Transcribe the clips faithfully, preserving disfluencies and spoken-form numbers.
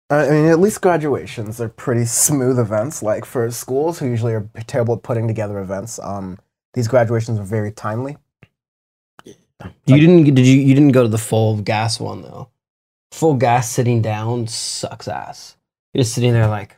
I mean, at least graduations are pretty smooth events. Like for schools who usually are terrible at putting together events, um, these graduations are very timely. You didn't did you you didn't go to the full gas one though. Full gas sitting down sucks ass. You're just sitting there like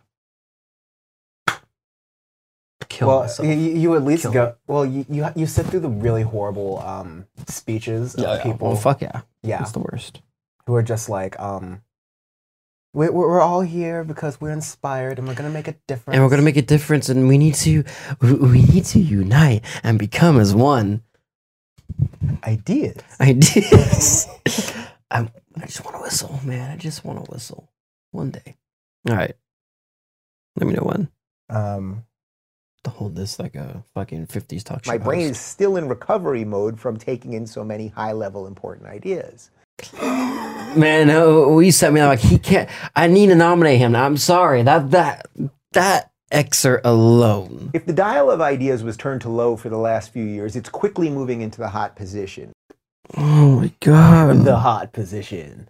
kill well, myself. you, you at least Kill go. me. Well, you, you you sit through the really horrible um, speeches of Yeah, yeah. people. Well, fuck yeah. yeah, That's the worst. who are just like, um, we, we're we're all here because we're inspired and we're gonna make a difference. And we're gonna make a difference, and we need to we, we need to unite and become as one. ideas. Ideas. I'm, I just want to whistle, man. I just want to whistle one day. All right. Let me know when Um, to hold this like a fucking fifties talk show. My brain host. is still in recovery mode from taking in so many high-level important ideas. Man, no, we set me up like he can't. I need to nominate him. I'm sorry. That that that excerpt alone. If the dial of ideas was turned to low for the last few years, it's quickly moving into the hot position. Oh my god. the hot position.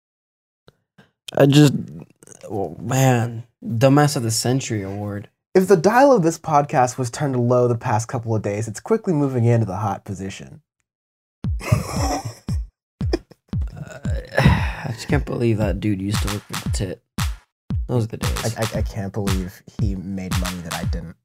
I just, oh, man, dumbass of the century award. If the dial of this podcast was turned to low the past couple of days, it's quickly moving into the hot position. Uh, I just can't believe that dude used to work for the tit. Those are the days. I, I, I can't believe he made money that I didn't.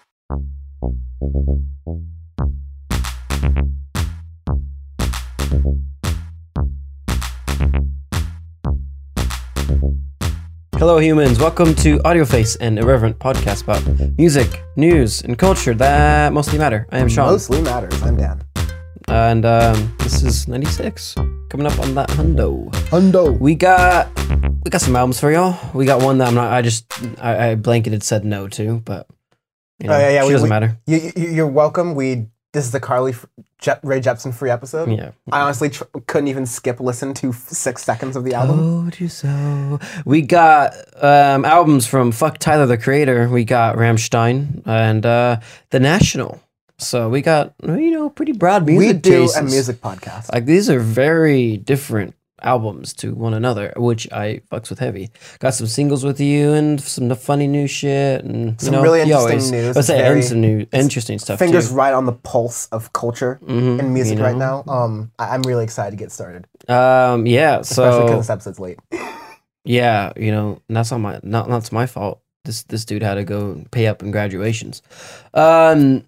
Hello, humans. Welcome to AudioFace, an irreverent podcast about music, news, and culture that mostly matter. I am Sean, Mostly matters. I'm Dan. and um, this is ninety-six. Coming up on that hundo. Hundo. We got we got some albums for y'all. We got one that I'm not. I just I, I blanketed said no to, but you know, Oh, yeah, yeah, she we- doesn't we- matter. You, you, you're welcome. We this is the Carly F- Je- Ray Jepsen free episode. Yeah. I honestly tr- couldn't even skip listen to f- six seconds of the album. Told you so. We got um, albums from Fuck Tyler the Creator. We got Rammstein and uh, The National. So we got, you know, pretty broad music we do tastes. a music podcast. Like these are very different albums to one another, which I fucks with heavy. Got some singles with you and some funny new shit and Some you know, really you interesting always, news. I say Very- and some new interesting stuff Fingers too. right on the pulse of culture Mhm, and music you right know. now. Um, I- I'm really excited to get started, Um, yeah. especially because So this episode's late. yeah, you know, and that's not my not that's my fault. This this dude had to go pay up in graduations. Um,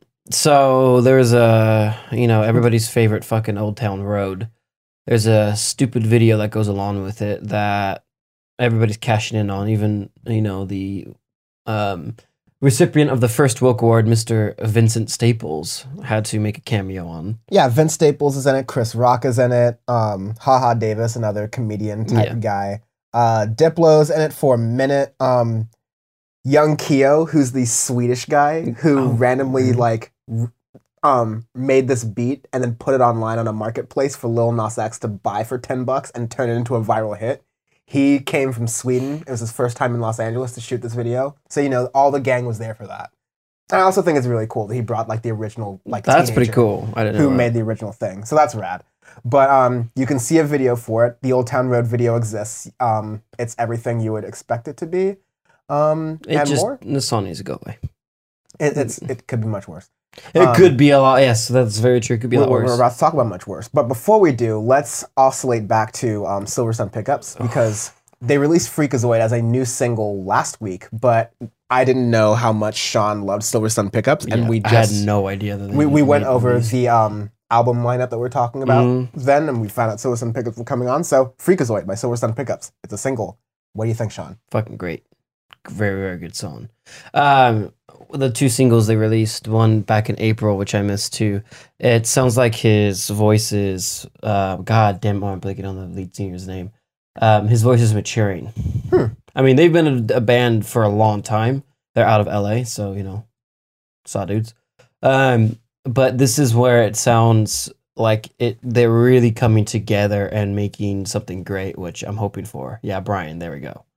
so there's a you know everybody's favorite fucking Old Town Road. There's a stupid video that goes along with it that everybody's cashing in on. Even you know the um recipient of the first Wilk Award, Mister Vincent Staples, had to make a cameo on. Yeah, Vince Staples is in it. Chris Rock is in it. Um, Haha Davis, another comedian type Yeah. guy. Uh, Diplo's in it for a minute. Um, Young Keo, who's the Swedish guy who Oh, randomly okay. like r- um made this beat and then put it online on a marketplace for Lil Nas X to buy for ten bucks and turn it into a viral hit. He came from Sweden. It was his first time in Los Angeles to shoot this video. So, you know, all the gang was there for that. And I also think it's really cool that he brought like the original like That's pretty teenager cool. I didn't know who that. made the original thing. So that's rad. But um, you can see a video for it. The Old Town Road video exists. Um, it's everything you would expect it to be. Um, It and just more. the song needs to go away. It, it's it could be much worse. It Um, could be a lot. Yes, that's very true. It could be a We're, lot we're worse. about to talk about much worse. But before we do, let's oscillate back to um, Silver Sun Pickups because they released Freakazoid as a new single last week. But I didn't know how much Sean loved Silver Sun Pickups, and Yeah, we I just had no idea that they we, we went made over these. the um, album lineup that we're talking about Mhm. then, and we found out Silver Sun Pickups were coming on. So Freakazoid by Silver Sun Pickups. It's a single. What do you think, Sean? Fucking great, very very good song. Um, the two singles they released, one back in April, which I missed too. It sounds like his voice is, uh, God damn, I'm blanking on the lead singer's name. Um, his voice is maturing. Hmm. I mean, they've been a, a band for a long time. They're out of L A, so you know, saw dudes. Um, but this is where it sounds like it. They're really coming together and making something great, which I'm hoping for. Yeah, Brian, there we go.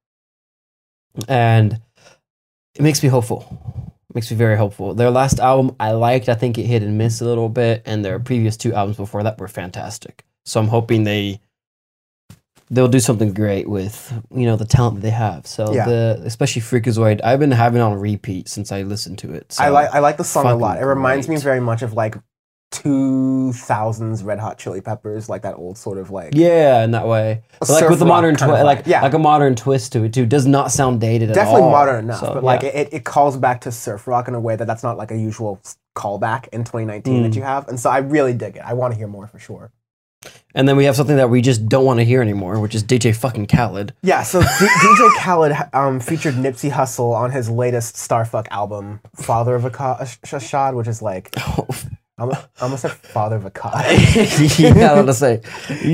And it makes me hopeful. Makes me very hopeful. Their last album I liked. I think it hit and missed a little bit, and their previous two albums before that were fantastic. So I'm hoping they they'll do something great with you know the talent that they have. So Yeah. the especially Freakazoid, I've been having it on repeat since I listened to it. So I like I like the song a lot. It fucking reminds me great. very much of like two thousands Red Hot Chili Peppers, like that old sort of like yeah, in that way, a But like surf with the rock modern kind of twist, like vibe. Yeah. like a modern twist to it too. Does not sound dated at all. definitely modern enough, So, but like yeah. it, it calls back to surf rock in a way that that's not like a usual s- callback in twenty nineteen Mm. that you have, and so I really dig it. I want to hear more for sure. And then we have something that we just don't want to hear anymore, which is D J fucking Khaled. Yeah, so D- DJ Khaled um, featured Nipsey Hussle on his latest Starfuck album, Father of a Ca- Sh- Shad, which is like, I'm, I almost said Father of a God. yeah, I want to say.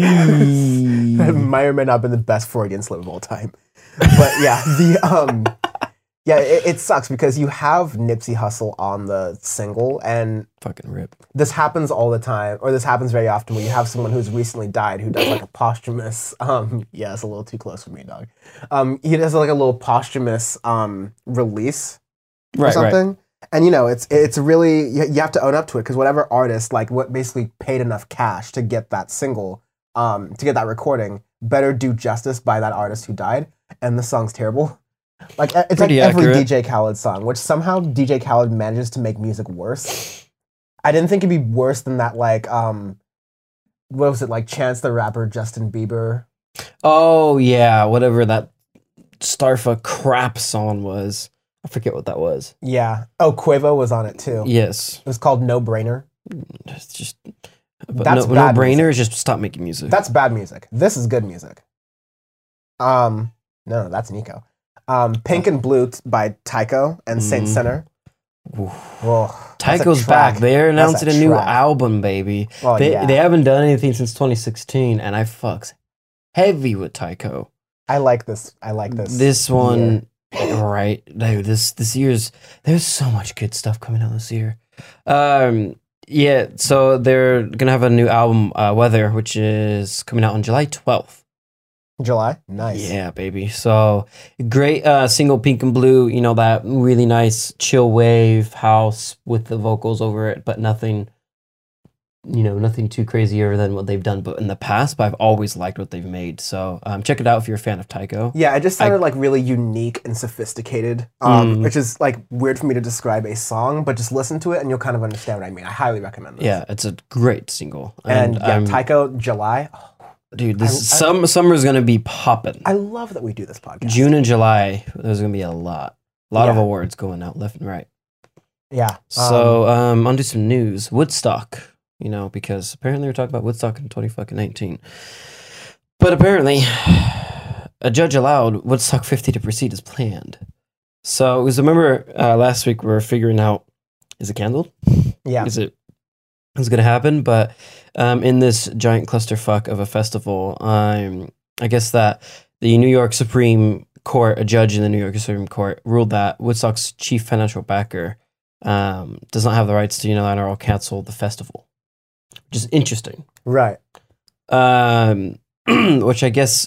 That may or may not have been the best Freudian slip of all time. But yeah, the um, yeah, it, it sucks because you have Nipsey Hussle on the single, and Fucking rip. this happens all the time, or this happens very often when you have someone who's recently died who does like a posthumous. Um, yeah, it's a little too close for me, dog. Um, he does like a little posthumous um release or Right, right. something. And you know, it's it's really you, you have to own up to it because whatever artist like what basically paid enough cash to get that single, um, to get that recording, better do justice by that artist who died. And the song's terrible. Like it's Pretty like every accurate. D J Khaled song, which somehow D J Khaled manages to make music worse. I didn't think it'd be worse than that. Like um, what was it like? Chance the Rapper, Justin Bieber. Oh yeah, whatever that Starfuck crap song was. I forget what that was. Yeah. Oh, Quavo was on it too. Yes, It was called No Brainer. it's just. But That's no, no bad brainer. Just stop making music. That's bad music. This is good music. Um, no, no, that's Nico. Um, Pink and Blue t- by Tycho and Saint Mm. Center. Oof. Whoa, that's a Tycho's track. back. They're That's announcing a a, new track. album, baby. Oh, they yeah. they haven't done anything since twenty sixteen, and I fucks heavy with Tycho. I like this. I like this. This one, right? Dude, this this year's there's so much good stuff coming out this year. Um, yeah. So they're gonna have a new album, uh, Weather, which is coming out on July twelfth. July. Nice. Yeah, baby. So great uh, single, Pink and Blue. You know that really nice chill wave house with the vocals over it, but nothing. You know, nothing too crazier than what they've done, but in the past. But I've always liked what they've made. So um, check it out if you're a fan of Tycho. Yeah, it just sounded like really unique and sophisticated, um, Mm. which is like weird for me to describe a song, but just listen to it and you'll kind of understand what I mean. I highly recommend this. Yeah, it's a great single. And, And, yeah, I'm, Tycho, July. dude, this I- I- some summer's gonna be popping. I love that we do this podcast. June and July, there's gonna be a lot, a lot of Yeah. awards going out left and right. Yeah. So, um, on to some news. Woodstock, you know, because apparently we're talking about Woodstock in twenty fucking nineteen. But apparently, a judge allowed Woodstock fifty to proceed as planned. So, because remember uh, last week we were figuring out, is it canceled? yeah. Is it is going to happen? But um, in this giant clusterfuck of a festival, um, I guess that the New York Supreme Court, a judge in the New York Supreme Court, ruled that Woodstock's chief financial backer um, does not have the rights to unilateral cancel the festival, which is interesting. Right. Um, which I guess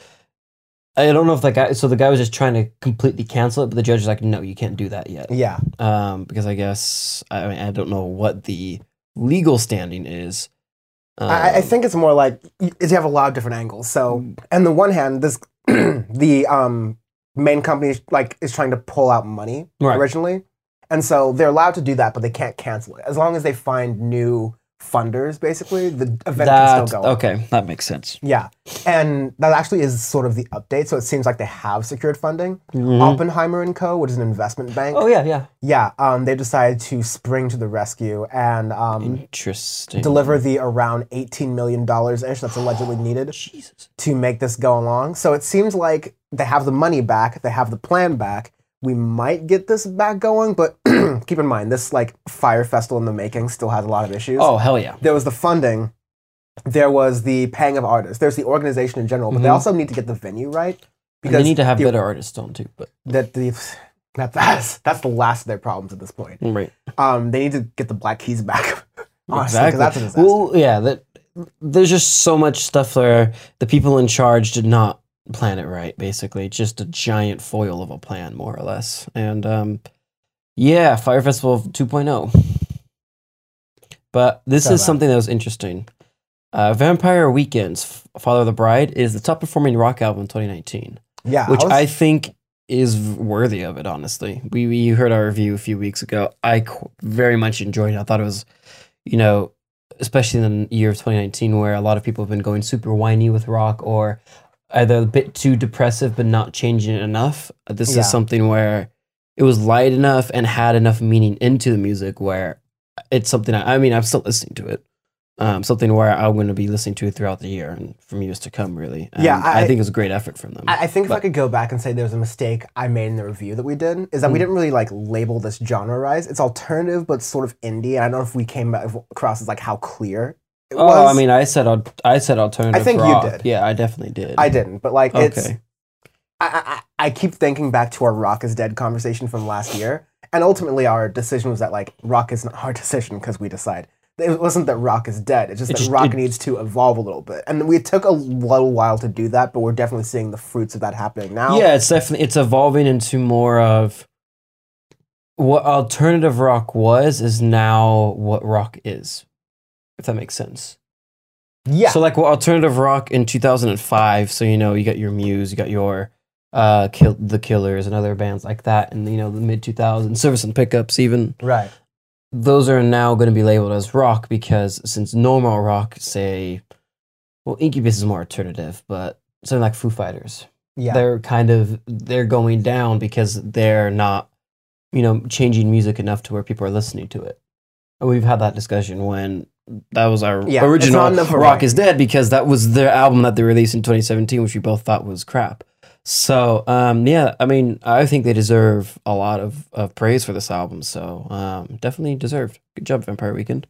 I don't know if that guy. So the guy was just trying to completely cancel it, but the judge was like, "No, you can't do that yet." Yeah. Um, because I guess I mean I don't know what the legal standing is. Um, I, I think it's more like y- you have a lot of different angles. So, on the one hand, this the um, main company is, like is trying to pull out money Right. originally, and so they're allowed to do that, but they can't cancel it as long as they find new funders. Basically, the event that can still go. on. okay, that makes sense. Yeah, and that actually is sort of the update. So it seems like they have secured funding. Mhm. Oppenheimer and Co., which is an investment bank. Oh yeah, yeah. Yeah, um, they decided to spring to the rescue and um, Interesting. deliver the around eighteen million dollars ish that's allegedly needed Jesus. to make this go along. So it seems like they have the money back, they have the plan back. We might get this back going, but keep in mind, this like Fire Festival in the making still has a lot of issues. Oh hell yeah. There was the funding, there was the paying of artists, there's the organization in general, but they Mhm. also need to get the venue right. And they need to have the, better artists on too, but that the that, that's that's the last of their problems at this point. right. Um, they need to get the Black Keys back. Honestly, 'cause Exactly. that's a disaster. Well, yeah. That there's just so much stuff there. The people in charge did not plan it right. Basically, it's just a giant foil of a plan, more or less. And um, yeah, Fire Festival two point oh. But this So is bad. something that was interesting. Uh, Vampire Weekends, Father of the Bride, is the top performing rock album in twenty nineteen, Yeah, which I, was, I think is worthy of it, honestly. We, we you heard our review a few weeks ago. I qu- very much enjoyed it. I thought it was, you know, especially in the year of twenty nineteen where a lot of people have been going super whiny with rock or either a bit too depressive but not changing it enough. This Yeah. is something where it was light enough and had enough meaning into the music where it's something I, I mean, I'm still listening to it. Um, something where I'm going to be listening to it throughout the year and from years to come, really. And Yeah, I, I- think it was a great effort from them. I I think if I But- could go back and say there's a mistake I made in the review that we did, is that we Mm. didn't really like label this genre rise. It's alternative, but sort of indie. And I don't know if we came back across as like how clear it oh, was. I mean, I said al- I said alternative. I think you rock. did. Yeah, I definitely did. I didn't, but like it's. Okay. I, I I keep thinking back to our Rock is Dead conversation from last year, and ultimately our decision was that like rock isn't our decision because we decide. It wasn't that rock is dead. It's just It that just- rock it- needs to evolve a little bit, and we took a little while to do that, but we're definitely seeing the fruits of that happening now. Yeah, it's definitely it's evolving into more of what alternative rock was is now what rock is. If that makes sense. yeah, So like what alternative rock in two thousand five, so you know, you got your Muse, you got your uh Kill the Killers and other bands like that in you know the mid two thousands, Service and Pickups even. right. Those are now going to be labeled as rock because since normal rock, say, well, Incubus is more alternative, but something like Foo Fighters, Yeah, they're kind of they're going down because they're not, you know, changing music enough to where people are listening to it. And we've had that discussion when that was our Yeah, it's original not enough Rock variety. is Dead because that was their album that they released in twenty seventeen, which we both thought was crap. So, um, yeah, I mean, I think they deserve a lot of, of praise for this album. So, um, definitely deserved. Good job, Vampire Weekend.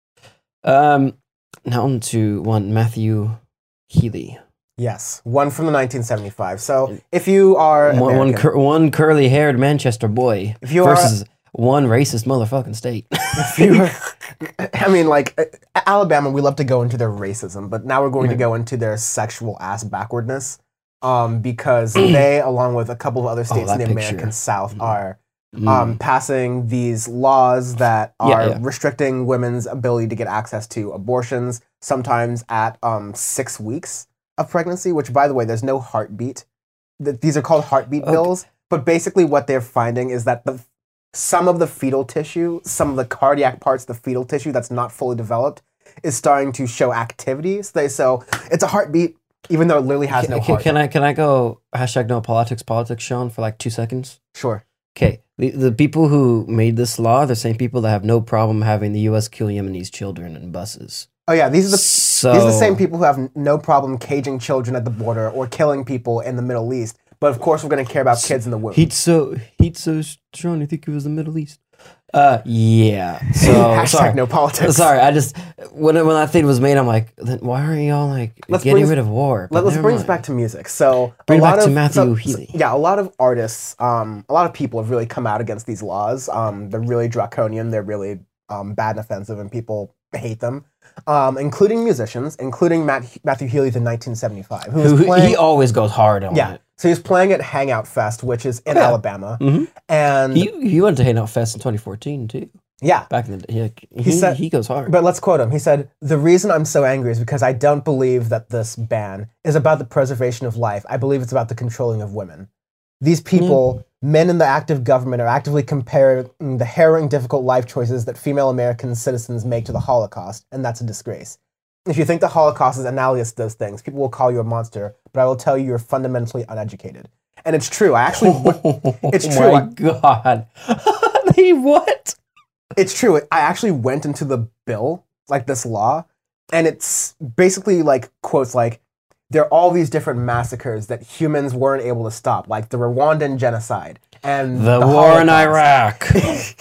Um, now on to one Matthew Healy. yes, one from the nineteen seventy-five. So if you are One, one, American, cur- one curly-haired Manchester boy If you are- versus one racist motherfucking state. if you are, I mean, like uh, Alabama, we love to go into their racism, but now we're going to Right. go into their sexual ass backwardness, um, because they, along with a couple of other states Oh, in the that picture. American South, Mhm. are Mm. um, passing these laws that Yeah, are yeah. restricting women's ability to get access to abortions, sometimes at um, six weeks of pregnancy, which, by the way, there's no heartbeat. Th- These are called heartbeat Okay. bills, but basically what they're finding is that the some of the fetal tissue, some of the cardiac parts of the fetal tissue that's not fully developed is starting to show activity. So, they, so it's a heartbeat, even though it literally has Can, no can, heart. can I can I go hashtag no politics politics Sean for like two seconds? Sure. Okay, the, the people who made this law, the same people that have no problem having the U S kill Yemenis children in buses. Oh yeah, these are the so, These are the same people who have n- no problem caging children at the border or killing people in the Middle East. But of course, we're going to care about kids in the womb. Heat so heat so strong. I think it was the Middle East. Uh, yeah. So Hashtag sorry. no politics. Sorry, I just when when that thing was made, I'm like, then why are y'all like Let's getting bring- rid of war? But Let, us never bring this mind. back to music. So Bring a it lot back to of, Matthew so- Healy. so- yeah, a lot of artists, um, a lot of people have really come out against these laws. Um, they're really draconian. They're really um, bad and offensive, and people hate them. Um, including musicians, including Matt, Matthew Healy in nineteen seventy-five, who was Who, playing. he always goes hard on yeah, it. so he was playing at Hangout Fest, which is in Yeah. Alabama, Mhm. and He he went to Hangout Fest in twenty fourteen too. yeah. Back in the day, he he, said- he goes hard. But let's quote him. He said, "The reason I'm so angry is because I don't believe that this ban is about the preservation of life. I believe it's about the controlling of women. These people, men in the active government, are actively comparing the harrowing, difficult life choices that female American citizens make to the Holocaust, and that's a disgrace. If you think the Holocaust is analogous to those things, people will call you a monster, but I will tell you you're fundamentally uneducated." And it's true. I actually, it's oh true. my god! They what? It's true. I actually went into the bill, like this law, and it's basically like quotes like, there are all these different massacres that humans weren't able to stop, like the Rwandan genocide and The, war in Holocaust.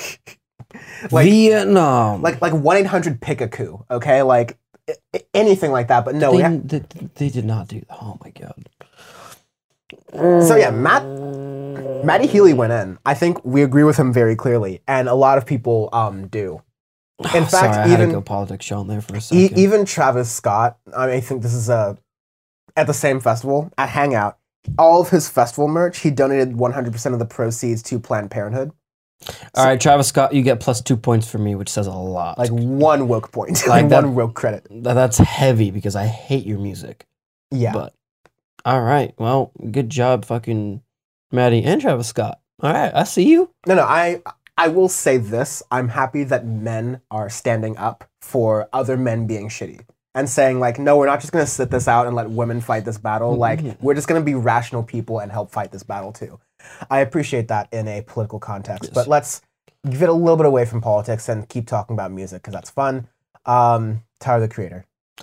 Iraq, Like- Vietnam. like like one eight hundred pick a coup, okay, like i- i- anything like that. But no, we they, ha- they, they did not do. Oh my god! so yeah, Matt Matty Healy went in. I think we agree with him very clearly, and a lot of people um do. In fact, Sorry, I had even- to go politics Sean there for a E- second. even Travis Scott, I mean, I think this is a at the same festival at Hangout. All of his festival merch, he donated one hundred percent of the proceeds to Planned Parenthood. All right, Travis Scott, you get plus two points for me, which says a lot. Like one woke point, Like like that- one woke credit. Th- that's heavy because I hate your music. Yeah. But all right, well, good job, fucking Maddie and Travis Scott. All right, I see you. No, no, I I will say this. I'm happy that men are standing up for other men being shitty and saying like, no, we're not just going to sit this out and let women fight this battle. Like, we're just going to be rational people and help fight this battle too. I appreciate that in a political context. Yes. But let's give it a little bit away from politics and keep talking about music because that's fun. Um, Tyler, the Creator.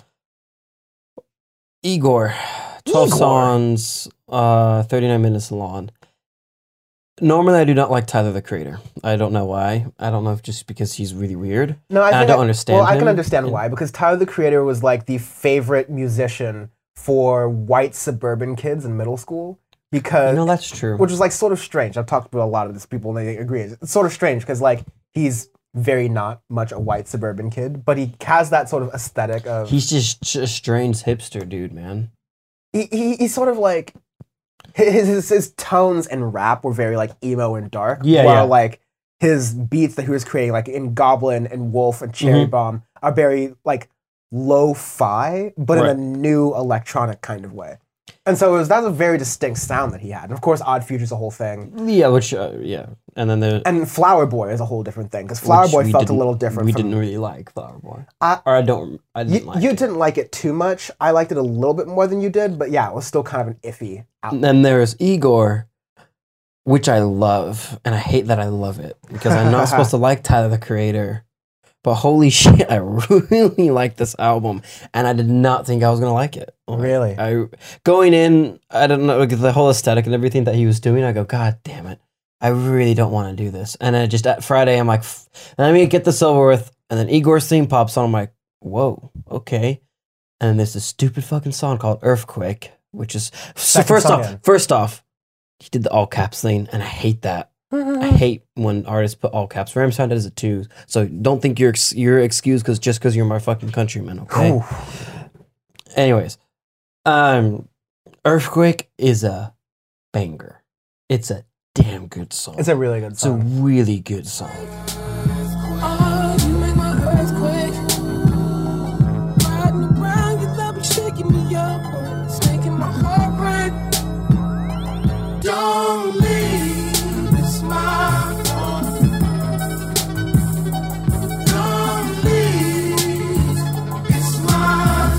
Igor, twelve Igor. songs, uh, thirty-nine minutes long. Normally, I do not like Tyler the Creator. I don't know why. I don't know if just because he's really weird. No, I, And I think don't understand Well, I can him. understand And- why because Tyler the Creator was like the favorite musician for white suburban kids in middle school because No, that's true. which is like sort of strange. I've talked to a lot of these people and they agree. It's sort of strange because like he's very not much a white suburban kid, but he has that sort of aesthetic of He's just a strange hipster dude, man. he, he he's sort of like his, his his tones and rap were very like emo and dark. Yeah, while yeah. like his beats that he was creating, like in Goblin and Wolf and Cherry Mhm. Bomb, are very like lo-fi, but Right. in a new electronic kind of way. And so it was, that's a very distinct sound that he had. And of course, Odd Future's a whole thing. Yeah, which uh, yeah, and then the And Flower Boy is a whole different thing because Flower which Boy we felt a didn't- little different. We from, didn't really like Flower Boy, I- or I don't. I didn't You, like. you it. didn't like it too much. I liked it a little bit more than you did, but yeah, it was still kind of an iffy And album. then there's Igor, which I love, and I hate that I love it because I'm not supposed to like Tyler the Creator. But holy shit, I really like this album, and I did not think I was gonna like it. Like, Really? I going in, I don't know, like, the whole aesthetic and everything that he was doing. I go, God damn it, I really don't want to do this. And then just at Friday, I'm like, "F- let me get this over with. And then Igor's theme pops on. I'm like, whoa, okay. And then there's this stupid fucking song called Earthquake, which is so Second first song off, in. first off, he did the all caps thing, and I hate that. I hate when artists put all caps. Ramstein does it too. So don't think you're ex- you're excused because just because you're my fucking countryman, okay? Ooh. Anyways, um, Earthquake is a banger. It's a damn good song. It's a really good It's a song. really good song. Oh, you make my earthquake. Riding around, your love be shaking me up. It's making my heart break. Don't leave, it's my fault. Don't leave, it's my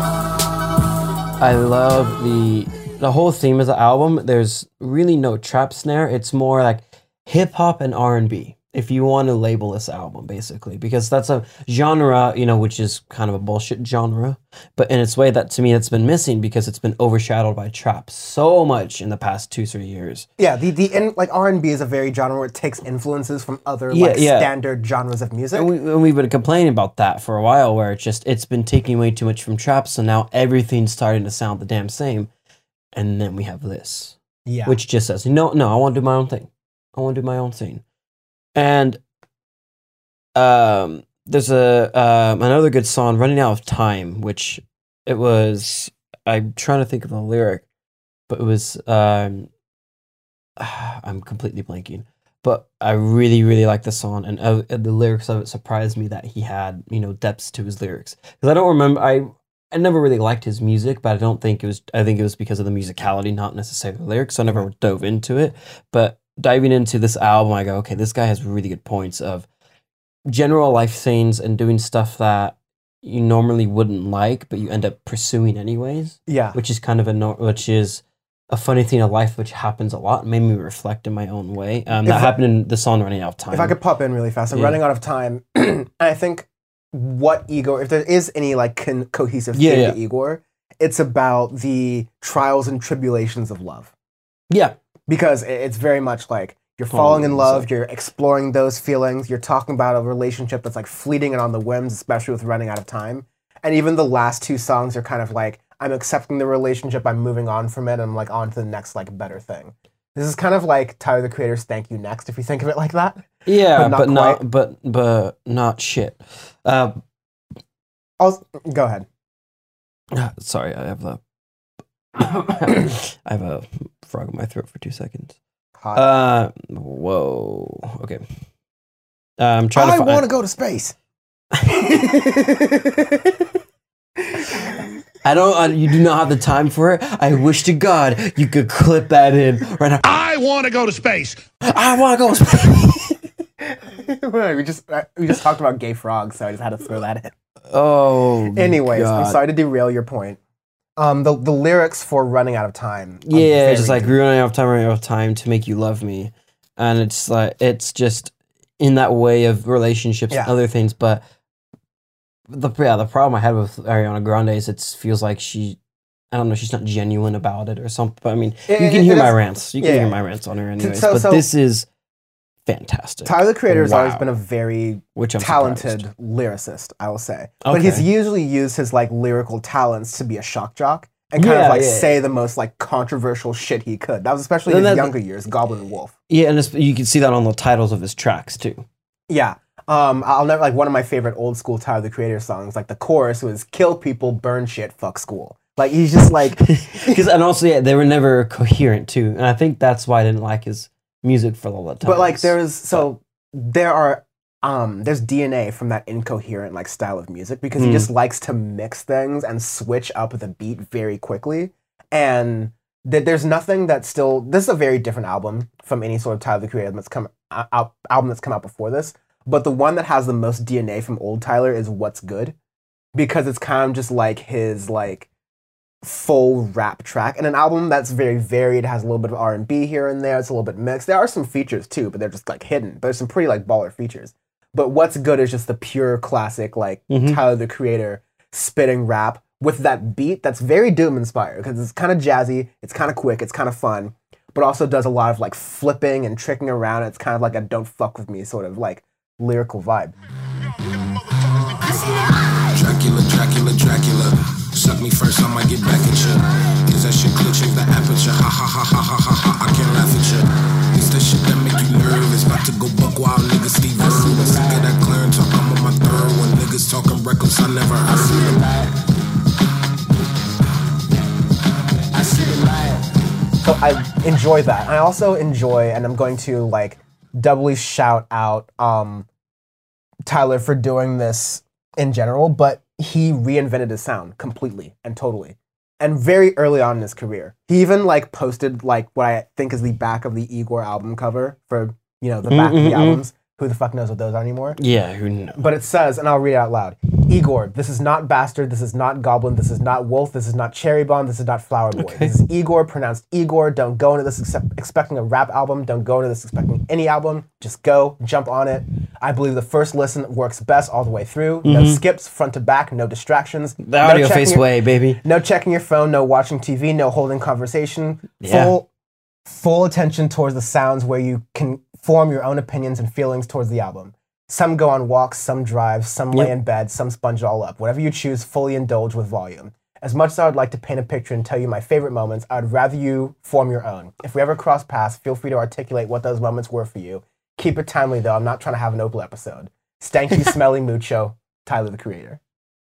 fault. I love the the whole theme of the album. There's really no trap snare. It's more like hip hop and R and B. If you want to label this album, basically, because that's a genre, you know, which is kind of a bullshit genre, but in its way, that to me, that's been missing because it's been overshadowed by trap so much in the past two, three years. Yeah, the the in, like R and B is a very genre where it takes influences from other Yeah, like yeah. standard genres of music. And, we, and we've been complaining about that for a while, where it's just it's been taking way too much from trap, so now everything's starting to sound the damn same, and then we have this. yeah, Which just says, no, no, I want to do my own thing. I want to do my own thing. And um, there's a um, another good song, Running Out of Time, which it was, I'm trying to think of the lyric, but it was, um, I'm completely blanking. But I really, really like the song, and uh, the lyrics of it surprised me that he had, you know, depths to his lyrics. Because I don't remember, I I never really liked his music, but I don't think it was, I think it was because of the musicality, not necessarily the lyrics, so I never dove into it. But diving into this album, I go, okay, this guy has really good points of general life things and doing stuff that you normally wouldn't like, but you end up pursuing anyways, yeah. which is kind of a, no- which is a funny thing of life, which happens a lot, made me reflect in my own way. Um, that If I- happened in the song Running Out of Time. If I could pop in really fast, I'm Yeah. running out of time. And I think what Igor, if there is any like con- cohesive Yeah, theme yeah. to Igor, it's about the trials and tribulations of love. Yeah. Because i- it's very much like you're Oh, falling in it's love, like- you're exploring those feelings, you're talking about a relationship that's like fleeting and on the whims, especially with running out of time. And even the last two songs are kind of like, I'm accepting the relationship, I'm moving on from it, and I'm like on to the next like better thing. This is kind of like Tyler the Creator's Thank You Next, if you think of it like that. Yeah, But not but not, quite. but but not shit. Uh, I'll, go ahead. sorry, I have a I have a frog in my throat for two seconds. Hot. Uh, whoa. Okay. Uh, I'm trying I to. want to go to space. I don't. Uh, you do not have the time for it. I wish to God you could clip that in right now. I want to go to space. I want to go. Space. we just uh, we just talked about gay frogs, so I just had to throw that in. Oh. Anyways, God. I'm sorry to derail your point. Um, the the lyrics for "Running Out of Time." are Yeah, very it's just like deep. running out of time, running out of time to make you love me, and it's like it's just in that way of relationships Yeah. and other things. But the yeah, the problem I had with Ariana Grande is it feels like she, I don't know, she's not genuine about it or something. But I mean, It- you can it- hear it my is- rants. You can yeah, hear yeah. my rants on her anyways. so- but so- this is fantastic. Tyler, the Creator, has always Wow. been a very Which I'm talented surprised. lyricist, I will say. But he's Okay. usually used his like lyrical talents to be a shock jock and kind Yeah, of like yeah, say the most like controversial shit he could. That was especially And in his that- younger years, Goblin and Wolf. Yeah, and it's, you can see that on the titles of his tracks too. Yeah. Um, I'll never like one of my favorite old school Tyler the Creator songs. Like the chorus was "Kill people, burn shit, fuck school." Like he's just like, Because and also yeah, they were never coherent too, and I think that's why I didn't like his music for all the time. but like there's so there are um there's D N A from that incoherent like style of music because he Mm. just likes to mix things and switch up the beat very quickly, and th- there's nothing that's still. This is a very different album from any sort of Tyler the Creator that's come out album that's come out before this. But the one that has the most D N A from old Tyler is What's Good, because it's kind of just like his like full rap track, and an album that's very varied, has a little bit of R and B here and there. It's a little bit mixed. There are some features too, but they're just like hidden. But there's some pretty like baller features. But What's Good is just the pure classic like Mhm. Tyler the Creator spitting rap with that beat that's very Doom inspired because it's kind of jazzy, it's kind of quick, it's kind of fun, but also does a lot of like flipping and tricking around. It's kind of like a "don't fuck with me" sort of like lyrical vibe. Dracula, Dracula, Dracula. Suck me first, I might get back at ya. Is that shit glitching the aperture? Ha ha ha ha ha ha ha. I can't laugh at ya. It's the shit that make you nervous. About to go buck wild, nigga Steve Irwin. Sick of that clearing talk, I'm on my third one. Niggas talking reckless, I never heard them. So I enjoy that. I also enjoy, and I'm going to like doubly shout out um, Tyler for doing this in general, but he reinvented his sound completely and totally. And very early on in his career, he even like posted like what I think is the back of the Igor album cover for, you know, the back of the Mm-mm-mm. albums. Who the fuck knows what those are anymore? yeah, who knows? But it says, and I'll read it out loud. Igor, this is not Bastard, this is not Goblin, this is not Wolf, this is not Cherry Bomb, this is not Flower Boy. Okay. This is Igor, pronounced Igor. Don't go into this except expecting a rap album. Don't go into this expecting any album. Just go, jump on it. I believe the first listen works best all the way through. No skips, front to back, no distractions. Mm-hmm. The audio no checking face your- way, baby. No checking your phone, no watching T V, no holding conversation. Yeah. Full, full attention towards the sounds where you can form your own opinions and feelings towards the album. Some go on walks, some drive, some lay Yep. in bed, some sponge it all up. Whatever you choose, fully indulge with volume. As much as I would like to paint a picture and tell you my favorite moments, I would rather you form your own. If we ever cross paths, feel free to articulate what those moments were for you. Keep it timely, though. I'm not trying to have an Opal episode. Stanky, smelly mucho, Tyler the Creator.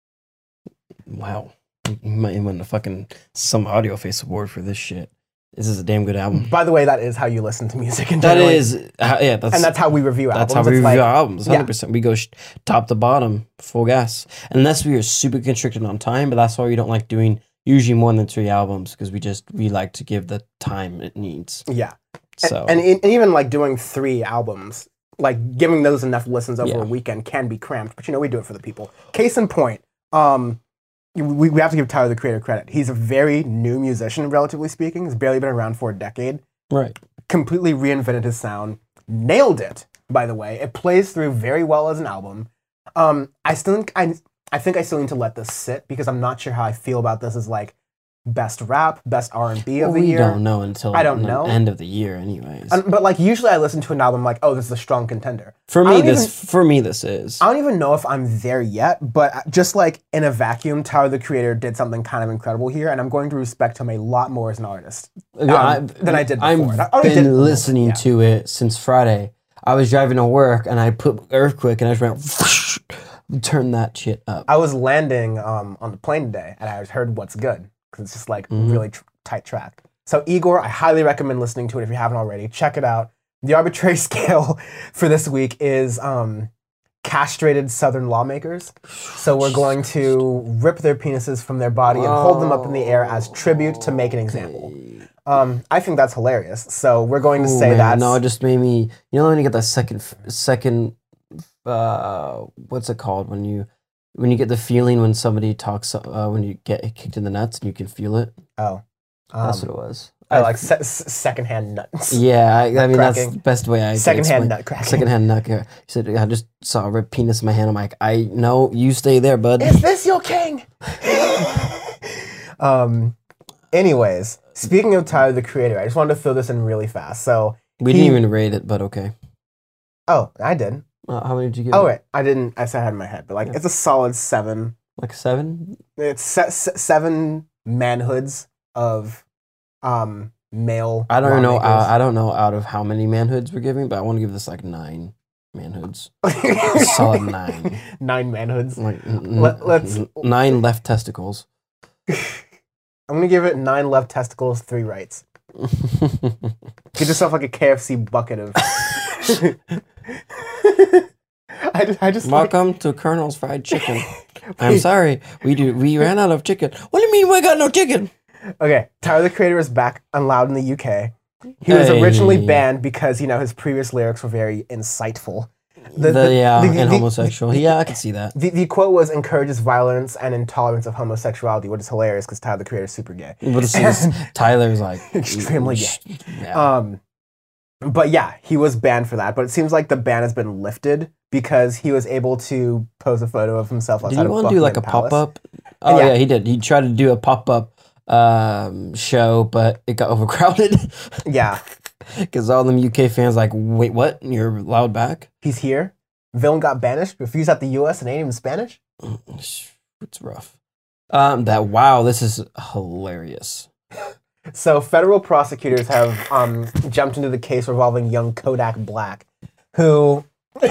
Wow, you might win the fucking some audio face award for this shit. This is a damn good album. By the way, that is how you listen to music in That general. is, uh, yeah, that's and that's how we review albums. that's how we It's review like- our albums. yeah. Hundred percent. We go sh- top to bottom, full gas. Unless we are super constricted on time, but that's why we don't like doing usually more than three albums because we just we like to give the time it needs. Yeah. So And, and even like doing three albums, like giving those enough listens over Yeah. a weekend can be cramped, but you know, we do it for the people. Case in point, um, we, we have to give Tyler the Creator credit. He's a very new musician, relatively speaking. He's barely been around for a decade. right. Completely reinvented his sound. Nailed it, by the way. It plays through very well as an album. Um, I still think I, I think I still need to let this sit because I'm not sure how I feel about this as like best rap, best R and B of Well, the we year. don't know until I don't the know. end of the year, anyways. And- but like usually I listen to an album like, oh, this is a strong contender. for I me, don't this even- for me this is. I don't even know if I'm there yet, but just like in a vacuum, Tyler the Creator did something kind of incredible here, and I'm going to respect him a lot more as an artist um, than I did before. I've I already did been a little bit, listening yeah. to it since Friday. I was driving to work and I put Earthquake and I just went turn that shit up. I was landing um, on the plane today, and I heard "What's Good" because it's just like Mhm. really tr- tight track. So Igor, I highly recommend listening to it if you haven't already. Check it out. The arbitrary scale for this week is um, castrated Southern lawmakers. So we're going to rip their penises from their body and hold them up in the air as tribute to make an example. Um, I think that's hilarious. So we're going to Ooh, say man, that. No, it just made me. You know when you get that second, second, uh, what's it called when you, when you get the feeling when somebody talks, uh, when you get kicked in the nuts and you can feel it. Oh, um, That's what it was. I like se- se- secondhand nuts. Yeah, I, I mean that's cracking. the best way I can Secondhand explain- nut cracking. Secondhand nut. crack. He said, "I just saw a red penis in my hand." I'm like, "I know, you stay there, bud." Is this your king? um. Anyways, speaking of Tyler the Creator, I just wanted to throw this in really fast. So We he- didn't even rate it, but okay. Oh, I did. Uh, how many did you give? Oh it? wait, I didn't. I said I had it in my head, but like it's a solid seven. Like seven? It's se- se- seven manhoods of um male. I don't know. Uh, lawmakers. I don't know out of how many manhoods we're giving, but I want to give this like nine manhoods. Solid nine. Nine manhoods. Like n- Let- let's- n- nine left testicles. I'm gonna give it nine left testicles, three rights. Get yourself like a K F C bucket of. I just, I just like- Welcome to Colonel's Fried Chicken. I'm sorry, we do. We ran out of chicken. What do you mean we got no chicken? Okay, Tyler the Creator is back and loud in the U K. He was originally Hey. banned because you know his previous lyrics were very insightful. The, The- the- yeah, the- and the- homosexual. Yeah, I can see that. The, the quote was encourages violence and intolerance of homosexuality, which is hilarious because Tyler the Creator is super gay. But as soon as Tyler's like Extremely gay. Yeah. Um, but yeah, he was banned for that. But it seems like the ban has been lifted because he was able to pose a photo of himself outside Did he of want to do like a Buckingham pop Palace. up? Oh Yeah. yeah. he did. He tried to do a pop up um, show, but it got overcrowded Yeah, because all them U K fans like, wait, what? You're allowed back? he's here. Villain got banished, refused at the U S and ain't even Spanish. It's rough. Um, that wow, this is hilarious. So federal prosecutors have um, jumped into the case revolving young Kodak Black, who. who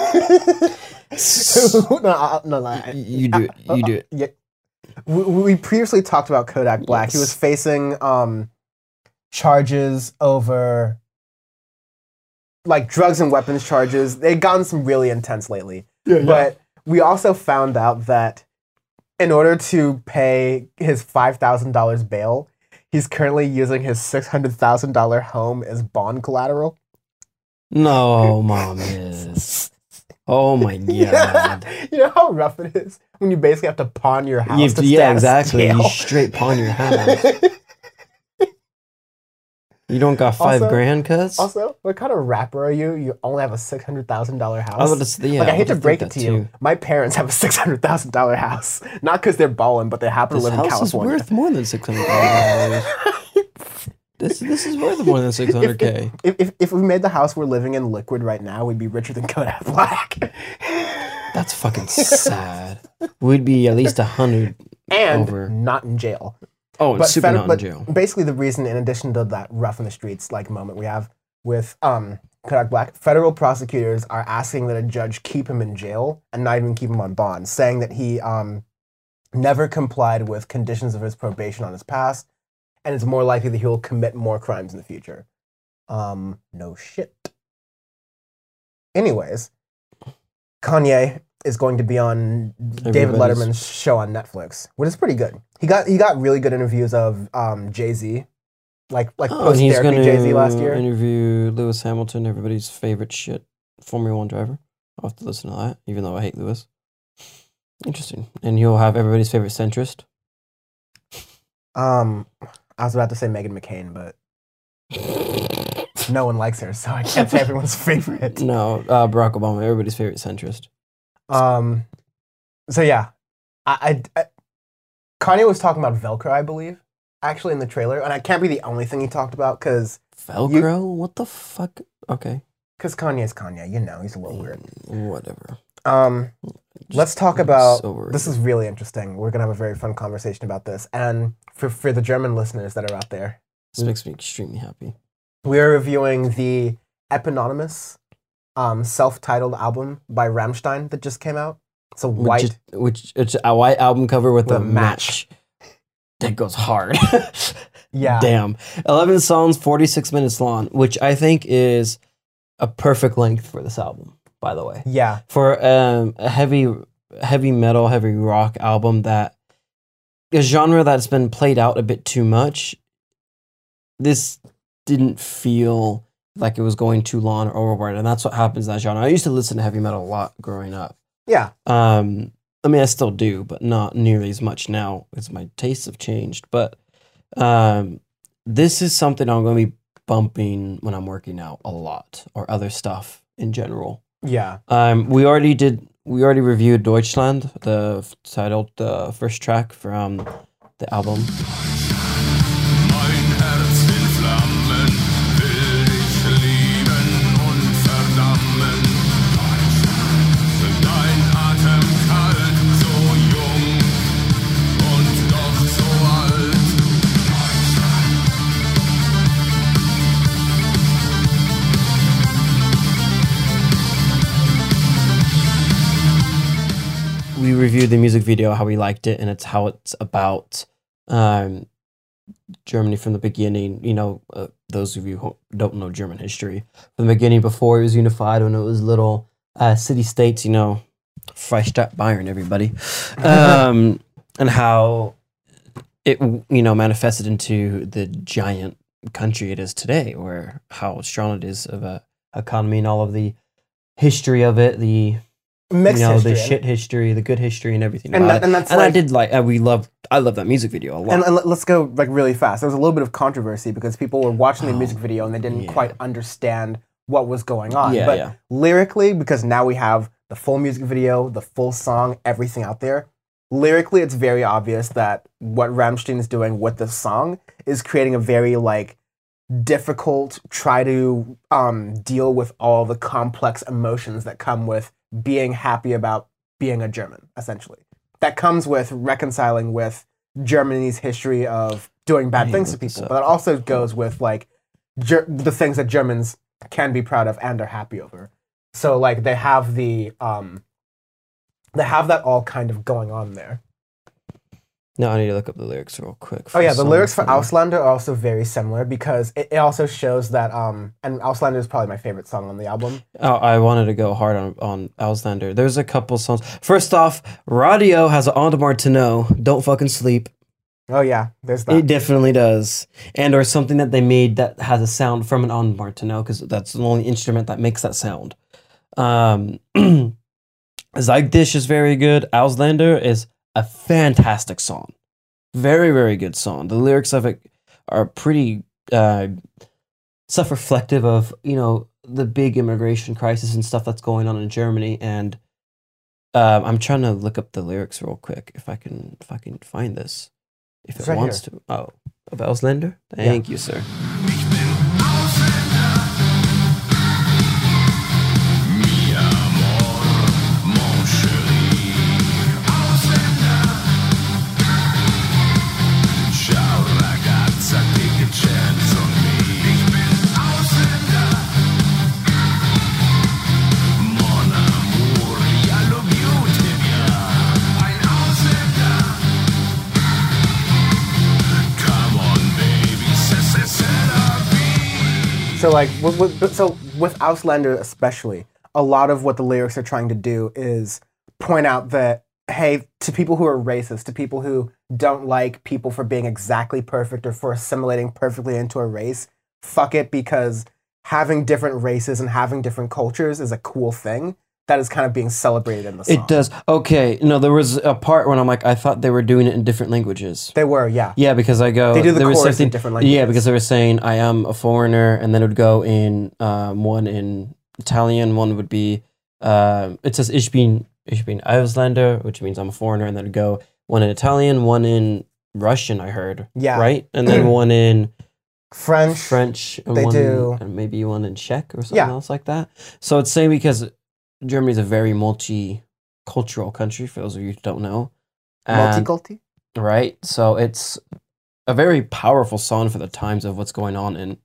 no, uh, no, no, I- You do it. You do it. Yeah. We, we previously talked about Kodak Black. He was Yes. facing um, charges over like drugs and weapons charges. They'd gotten some really intense lately. But we also found out that in order to pay his five thousand dollars bail, he's currently using his six hundred thousand dollars home as bond collateral. No, mom is. Oh my god. You know how rough it is when you basically have to pawn your house You- to stay yeah, out of exactly. jail. You straight pawn your house. You don't got five Also- grand, cuz? Also, what kind of rapper are you? You only have a six hundred thousand dollar house. I was about to say, yeah, like I I hate was to about to break think it to that you. too. My parents have a six hundred thousand dollar house, not because they're balling, but they happen This to live in house is California. worth more than six hundred thousand dollars. This this is worth more than six hundred k. If, if if we made the house we're living in liquid right now, we'd be richer than Kodak Black. That's fucking sad. We'd be at least a hundred and over. not in jail. Oh, But, super fed- not in but jail. basically, the reason, in addition to that rough in the streets like moment we have with um, Kodak Black, federal prosecutors are asking that a judge keep him in jail and not even keep him on bond, saying that he um, never complied with conditions of his probation on his past, and it's more likely that he will commit more crimes in the future. Um, no shit. Anyways, Kanye is going to be on David Everybody's- Letterman's show on Netflix, which is pretty good. He got he got really good interviews of um, Jay-Z, like like Oh, and post he's therapy gonna Jay-Z last year. interview Lewis Hamilton, everybody's favorite shit Formula One driver. I'll have to listen to that, even though I hate Lewis. Interesting. And he'll have everybody's favorite centrist. Um, I was about to say Meghan McCain, but no one likes her, so I can't say everyone's favorite. No, uh, Barack Obama, everybody's favorite centrist. Um, so yeah, I, I, I Kanye was talking about Velcro, I believe, actually in the trailer, and I can't be the only thing he talked about because Velcro? What the fuck? Okay. because Kanye's Kanye, you know, he's a little weird. Whatever. Um, Just let's talk about so worried. this is really interesting. We're gonna have a very fun conversation about this, and for for the German listeners that are out there, This makes me extremely happy. we are reviewing the eponymous, um, self-titled album by Rammstein that just came out. It's a Which white. is- which it's a white album cover with, With a a match. match that goes hard. Yeah. damn. eleven songs, forty-six minutes long, which I think is a perfect length for this album, by the way. Yeah. For um, a heavy heavy metal, heavy rock album that a genre that's been played out a bit too much, this didn't feel like it was going too long or overboard, and that's what happens in that genre. I used to listen to heavy metal a lot growing up. Yeah. Um, I mean, I still do, but not nearly as much now as my tastes have changed. But um, this is something I'm going to be bumping when I'm working out a lot, or other stuff in general. Yeah. Um, we already did. We already reviewed Deutschland, the f- titled the first track from the album. Mein Herz in Flammen, will dich lieben und verdammen. Dein Atem kalt, so jung und doch so alt. We reviewed the music video, how we liked it, and it's how it's about um, Germany from the beginning. You know, uh, those of you who don't know German history, from the beginning, before it was unified, when it was little uh, city states, you know, Freistaat Bayern, everybody, um, and how it, you know, manifested into the giant country it is today, or how strong it is of a economy and all of the history of it, the Mixed you know, history. the shit history, the good history, and everything. And about that- it. and that's and I like- did like, uh, we love, I love that music video a lot. And, and let- let's go like really fast. There was a little bit of controversy because people were watching the Oh, music video and they didn't yeah. quite understand what was going on. Yeah, but yeah. lyrically, because now we have the full music video, the full song, everything out there. Lyrically, it's very obvious that what Rammstein is doing with the song is creating a very like difficult, try to um, deal with all the complex emotions that come with being happy about being a German, essentially. That comes with reconciling with Germany's history of doing bad I things to looked this people. up. But it also goes with like ger- the things that Germans can be proud of and are happy over. So like they have the um, they have that all kind of going on there. No, I need to look up the lyrics real quick. Oh yeah, the some lyrics for of them. Auslander are also very similar because it, it also shows that um, and Auslander is probably my favorite song on the album. Oh, I wanted to go hard on on Auslander. There's a couple songs. First off, Radio has an Audemars to know. Don't fucking sleep. Oh yeah, there's that. It definitely does. And or something that they made that has a sound from an Audemars to know, because that's the only instrument that makes that sound. Um, Zeigdish is very good. Auslander is a fantastic song. Very, very good song. The lyrics of it are pretty uh, self-reflective of, you know, the big immigration crisis and stuff that's going on in Germany. And um, I'm trying to look up the lyrics real quick if I can if I can find this. If It's it right wants to. Oh, of Auslander? Thank you, sir. So like, with, with, so with Auslander especially, a lot of what the lyrics are trying to do is point out that, hey, to people who are racist, to people who don't like people for being exactly perfect or for assimilating perfectly into a race, fuck it, because having different races and having different cultures is a cool thing that is kind of being celebrated in the song. It does. Okay, no, there was a part when I'm like, I thought they were doing it in different languages. They were, yeah. Yeah, because I go. They do the there was chorus in something- different languages. Yeah, because they were saying I am a foreigner, and then it would go in um, one in Italian, one would be um, it says Ich bin Ich bin Ausländer, which means I'm a foreigner, and then it'd go one in Italian, one in Russian. I heard. Yeah. Right, and then one in French. French, and They one do. and maybe one in Czech or something Yeah. else like that. So it's saying because Germany is a very multicultural country. For those of you who don't know, And- Multiculti? right? So it's a very powerful song for the times of what's going on in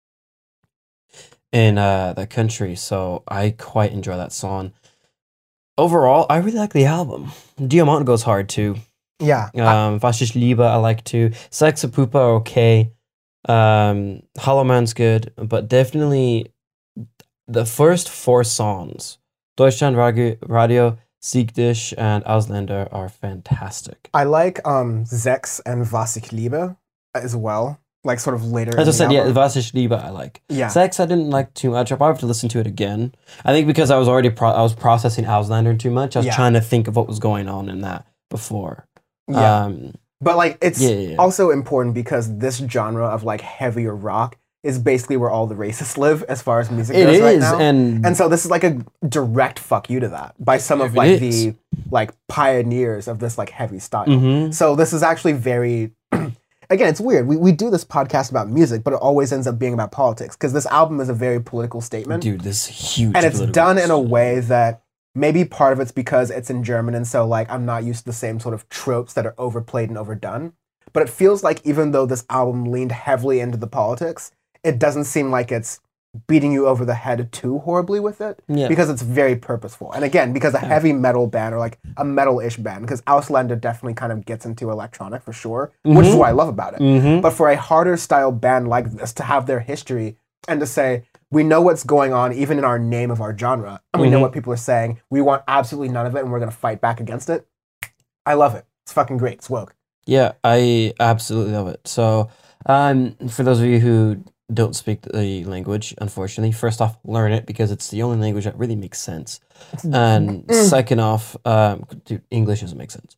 in uh, the country. So I quite enjoy that song. Overall, I really like the album. Diamant goes hard too. Yeah. Um, Was ich liebe, I like too. Sex and Pupa are okay. Um, Hollow Man's good, but definitely the first four songs, Deutschland Radio, Radio Siegdish, and Ausländer, are fantastic. I like um, Zex and Was ich liebe as well. Like sort of later. As in I the said, yeah, album. Was ich liebe, I like. Yeah. Sex, I didn't like too much. I'll probably have to listen to it again. I think because I was already pro- I was processing Ausländer too much. I was Yeah. trying to think of what was going on in that before. Yeah. Um, But like it's Yeah, yeah, yeah. also important because this genre of like heavier rock is basically where all the racists live as far as music it goes right is, now. and And so this is like a direct fuck you to that by some of It like is. the like pioneers of this like heavy style. Mhm. So this is actually very again, it's weird. We we do this podcast about music, but it always ends up being about politics because this album is a very political statement. dude, this huge, and it's political done in a stuff. way that maybe part of it's because it's in German, and so like I'm not used to the same sort of tropes that are overplayed and overdone. But it feels like even though this album leaned heavily into the politics, it doesn't seem like it's beating you over the head too horribly with it Yeah. because it's very purposeful. And again, because a heavy metal band or like a metal-ish band, because Ausländer definitely kind of gets into electronic for sure, which is what I love about it. Mhm. But for a harder style band like this to have their history and to say, we know what's going on even in our name of our genre, and we know Mhm. what people are saying, we want absolutely none of it, and we're going to fight back against it. I love it. It's fucking great. It's woke. Yeah, I absolutely love it. So, um, for those of you who don't speak the language, unfortunately, first off, learn it because it's the only language that really makes sense. And second off, um, dude, English doesn't make sense.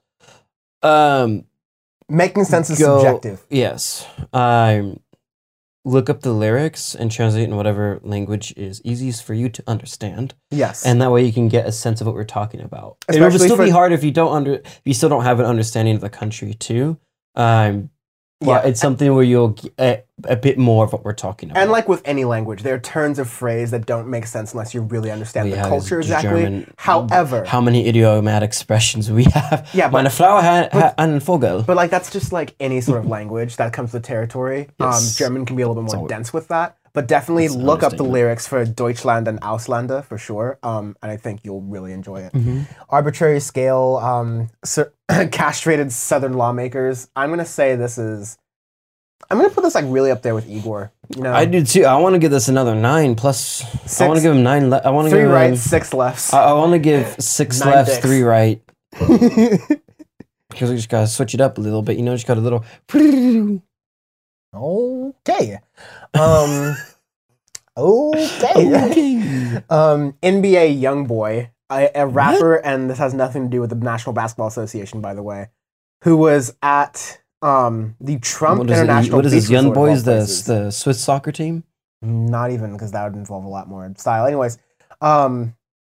Um, Making sense is go- subjective. Yes. Um, look up the lyrics and translate in whatever language is easiest for you to understand, Yes. and that way you can get a sense of what we're talking about. It'll Especially still be for- hard if you don't under, if you still don't have an understanding of the country too. Um, but Yeah. it's something where you'll get a, a bit more of what we're talking about. And like with any language, there are turns of phrase that don't make sense unless you really understand We the have culture this exactly. German- However, how many idiomatic expressions we have? Yeah, but- Meine Frau ha- ha- einen Vogel. but like that's just like any sort of language that comes with territory. Yes. Um, German can be a little bit more all- dense with that. But definitely It's an look up the understatement. lyrics for Deutschland and Ausländer for sure. Um, and I think you'll really enjoy it. Mm-hmm. Arbitrary scale, um, sur- castrated Southern lawmakers. I'm gonna say this is. I'm gonna put this like really up there with Igor. You know, I do too. I want to give this another nine plus. I Six- want to give him nine. Le- I want to three give him, rights, six lefts. I, I want to give six Nine left, dicks. three right. Because we just gotta switch it up a little bit. You know, just got a little. Okay. Um. okay. Um. N B A YoungBoy, a, a rapper, and this has nothing to do with the National Basketball Association, by the way, who was at um the Trump What is, it, International. what is this? Beach Young Resort, of all Boys, the places. the Swiss soccer team. Not even, because that would involve a lot more style. Anyways, um,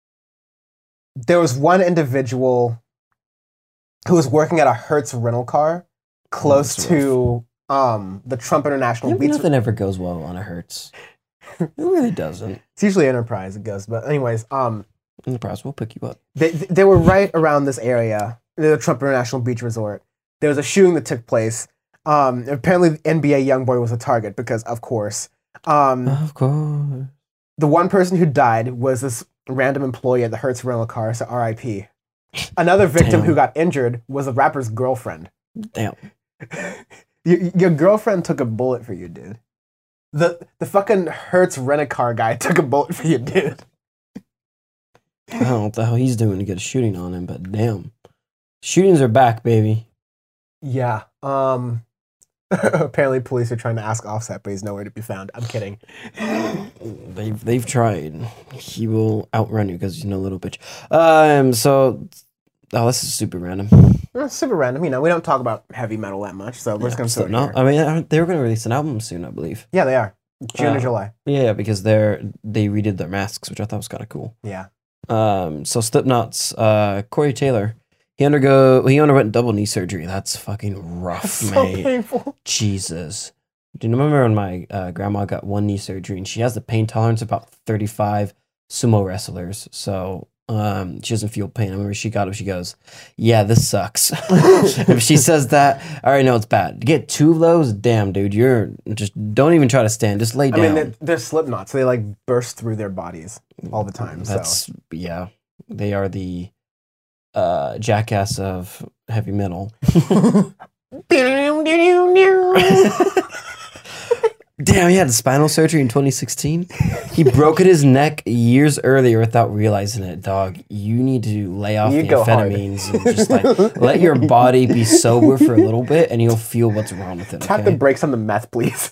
there was one individual who was working at a Hertz rental car close that's to um the Trump International You know, Beach. nothing ever goes well on a Hertz. It really doesn't. It's usually Enterprise it goes, but anyways, um, In the process, we'll pick you up. they they were right around this area, the Trump International Beach Resort. There was a shooting that took place. Um, apparently, the N B A YoungBoy was a target because, of course, um, Of course. the one person who died was this random employee at the Hertz rental car, so R I P. Another victim Damn. who got injured was the rapper's girlfriend. Damn. Your, your girlfriend took a bullet for you, dude. The the fucking Hertz rent a car guy took a bullet for you, dude. I don't know what the hell he's doing to get a shooting on him, but damn. Shootings are back, baby. Yeah. Um. Apparently, police are trying to ask Offset, but he's nowhere to be found. I'm kidding. They've they've tried. He will outrun you because he's no little bitch. Um. So, oh, this is super random. Eh, super random. You know, we don't talk about heavy metal that much, so we're just gonna So, throw it no, here. I mean uh, they were going to release an album soon, I believe. Yeah, they are. June Uh, or July. Yeah, because they're they redid their masks, which I thought was kind of cool. Yeah. Um. So Slipknot's uh Corey Taylor. He undergo he underwent double knee surgery. That's fucking rough, So mate. painful. Jesus. Do you remember when my uh, grandma got one knee surgery and she has the pain tolerance of about thirty-five sumo wrestlers? So um, she doesn't feel pain. I remember she got it. She goes, yeah, this sucks. If she says that, I already know it's bad. To get two of those, damn, dude, you're just don't even try to stand. Just lay I down. mean, they're, they're Slipknot, so they like burst through their bodies all the time. That's, so yeah. They are the uh, jackass of heavy metal. Damn, he had spinal surgery in twenty sixteen. He broke his neck years earlier without realizing it, dog. You need to lay off You the go hard. amphetamines and just like let your body be sober for a little bit and you'll feel what's wrong with it. Tap Okay? the brakes on the meth, please.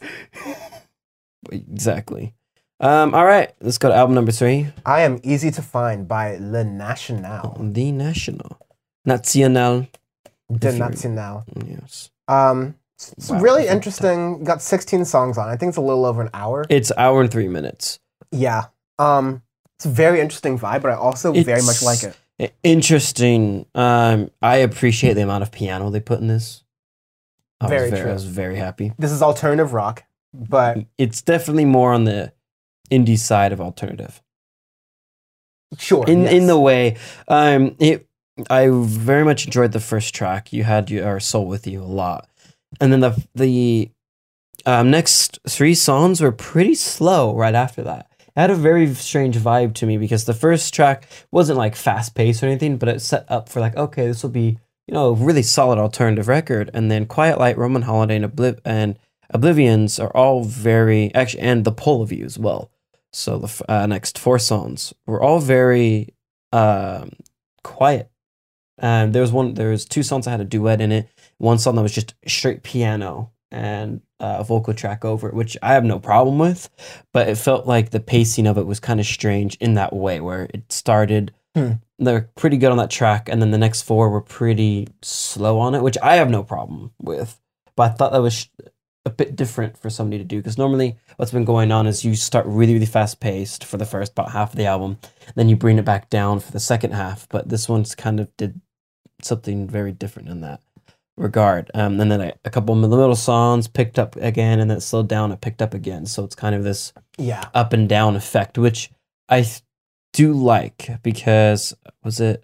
Exactly. Um, all right, let's go to album number three. I Am Easy to Find by Le National. The National. Nacional. De If you're- Nacional. Yes. Um, it's Wow, really different interesting. Got sixteen songs on. I think it's a little over an hour. It's hour and three minutes. Yeah. Um, it's a very interesting vibe, but I also very much It's like it. i- Interesting. Um, I appreciate the amount of piano they put in this. I Very was very, true. I was very happy. This is alternative rock, but It's definitely more on the indie side of alternative. sure. In yes. in the way, um, it. I very much enjoyed the first track. You had your soul with you a lot, and then the the um, next three songs were pretty slow. Right after that, it had a very strange vibe to me because the first track wasn't like fast paced or anything, but it set up for like, okay, this will be, you know, a really solid alternative record. And then Quiet Light, Roman Holiday, and, Obliv- and Oblivions are all very actually, and the Pull of You as well. So the f- uh, next four songs were all very um, quiet. Um, there was one. There was two songs that had a duet in it. One song that was just straight piano and uh, a vocal track over it, which I have no problem with. But it felt like the pacing of it was kind of strange in that way, where it started. Hmm. They're pretty good on that track, and then the next four were pretty slow on it, which I have no problem with. But I thought that was sh- a bit different for somebody to do, because normally what's been going on is you start really, really fast paced for the first about half of the album, then you bring it back down for the second half. But this one's kind of did something very different in that regard. Um, and then a, a couple of the middle songs picked up again, and then it slowed down and picked up again. So it's kind of this yeah. up and down effect, which I th- do like, because was it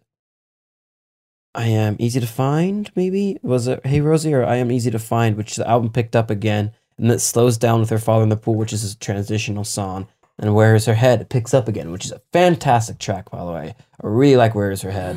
I Am Easy to Find, maybe? Was it Hey Rosie or I Am Easy to Find, which the album picked up again, and it slows down with Her Father in the Pool, which is a transitional song. And Where Is Her Head? It picks up again, which is a fantastic track, by the way. I really like Where Is Her Head.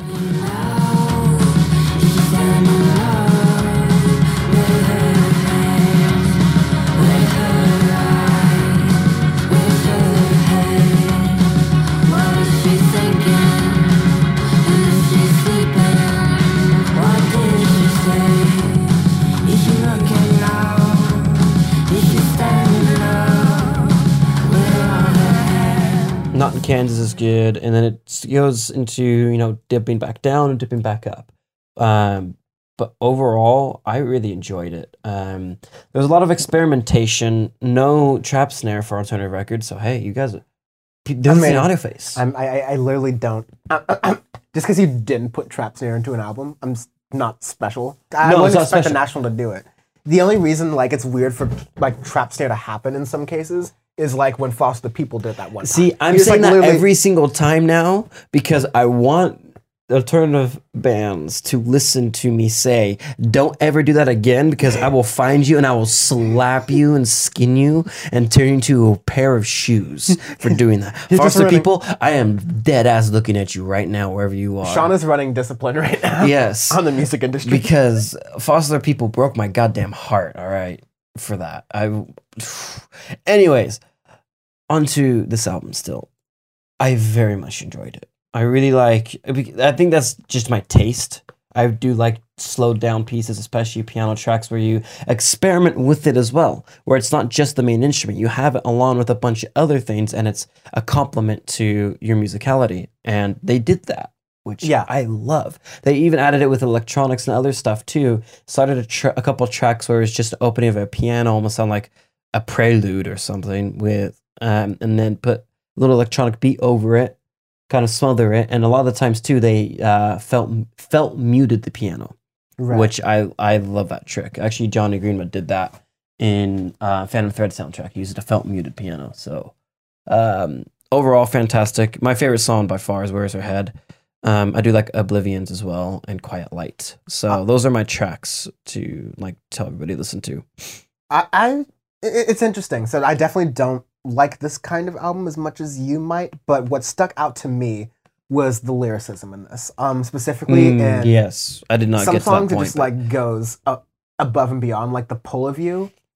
Not in Kansas is good, and then it goes into, you know, dipping back down and dipping back up. Um, but overall, I really enjoyed it. Um, there was a lot of experimentation, no trap snare for alternative records. So hey, you guys, this is mean, an audio face. I'm, I, I I literally don't. Just because you didn't put trap snare into an album, I'm s- not special. I No, wouldn't it's not expect the special. National to do it. The only reason like it's weird for like trap snare to happen in some cases is like when Foster the People did that one. See, time. I'm He was, saying like, that literally- every single time now because I want alternative bands to listen to me say, don't ever do that again, because I will find you and I will slap you and skin you and turn you into a pair of shoes for doing that. He's just Foster running- people, I am dead ass looking at you right now wherever you are. Sean is running discipline right now. Yes. on the music industry. Because Foster people broke my goddamn heart, all right, for that. I anyways, onto this album still. I very much enjoyed it. I really like, I think that's just my taste. I do like slowed down pieces, especially piano tracks where you experiment with it as well, where it's not just the main instrument. You have it along with a bunch of other things, and it's a complement to your musicality. And they did that, which Yeah. I love. They even added it with electronics and other stuff too. Started a, tra- a couple tracks where it's just the opening of a piano, almost sound like a prelude or something, with um, and then put a little electronic beat over it, kind of smother it. And a lot of the times too, they uh, felt felt muted the piano, Right. which I I love that trick. Actually, Johnny Greenwood did that in uh, Phantom Thread soundtrack. He used a felt muted piano. So um, overall, fantastic. My favorite song by far is "Where's Her Head." Um, I do like Oblivions as well and Quiet Light. So Uh, those are my tracks to like tell everybody to listen to. I, I i- it's interesting. So I definitely don't like this kind of album as much as you might, but what stuck out to me was the lyricism in this. Um, specifically Mm, in yes, I did not some get to that songs it point. just but- like goes uh, above and beyond, like the Pull of You.